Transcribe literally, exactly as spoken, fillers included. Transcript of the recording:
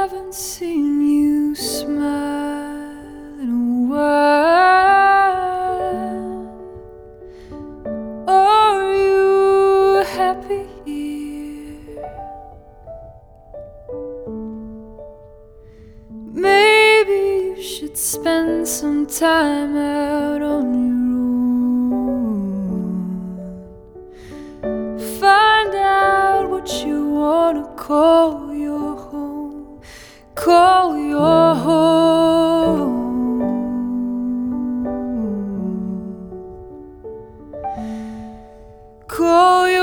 haven't seen you smile in a while. Are you happy here? Maybe you should spend some time out on your own. Find out what you wanna call your home, call your